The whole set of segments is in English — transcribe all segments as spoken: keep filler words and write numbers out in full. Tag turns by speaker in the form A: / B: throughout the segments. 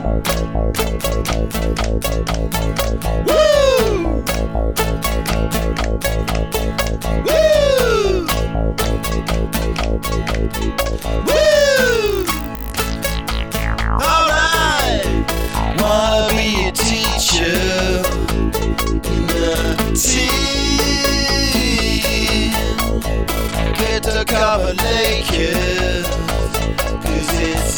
A: Wanna be a teacher in the teen. Get to cover naked, cause it's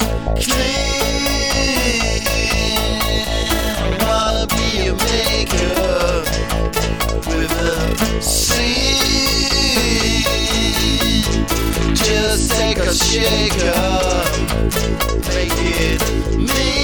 A: clean. Wanna be a maker with a scene. Just take a shaker, make it mean.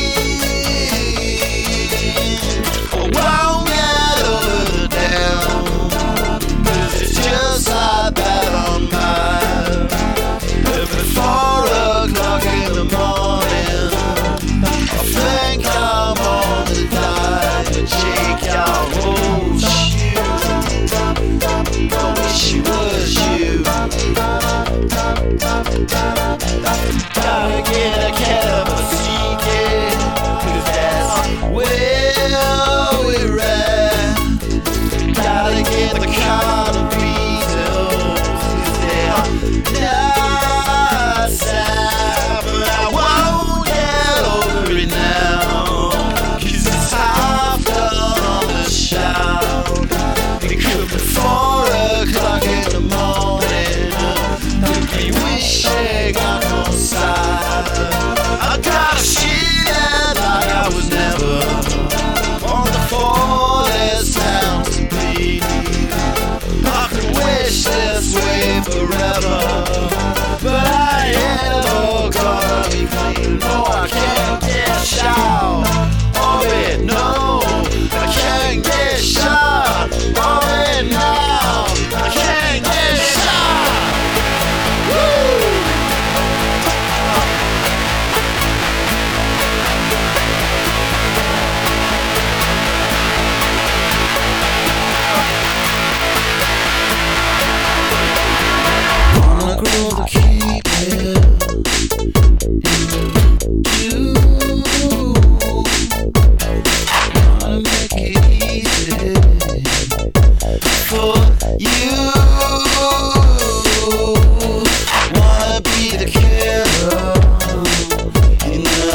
A: Gotta get a cat of a secret, cause that's where we're at. Gotta get the card of Beatles, cause they're not sad. But I won't get over it now, cause it's after the shout. It could be four o'clock in the morning, could be wishing on no side. I got a shit like I was never on the farthest town to be. I could wish this way forever, but I ain't ever gonna be clean. No, I can't get shot of it, no, I can't get shot of it now. I can't get shot. Woo! Wanna grow to keep it in the you. Wanna make it easy for you. Wanna be the killer in the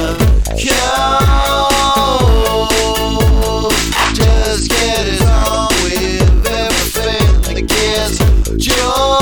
A: cold. Just get it on with everything that gets joy.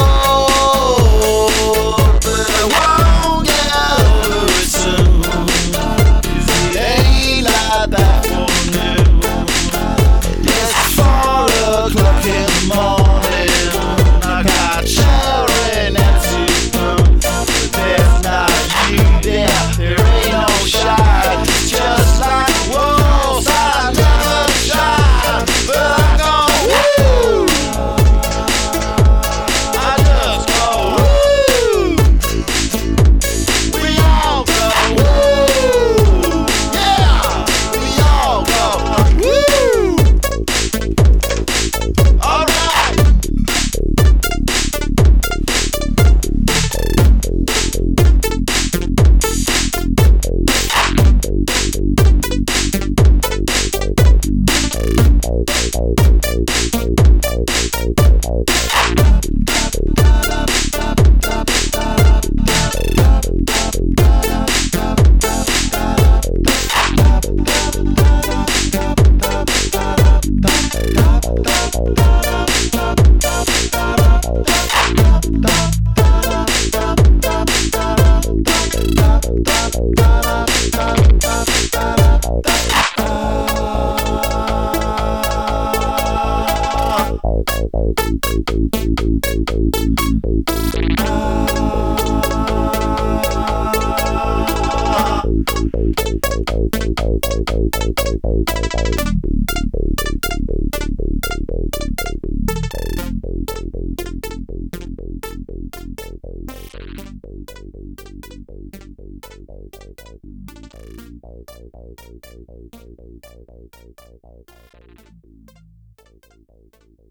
B: Thank you.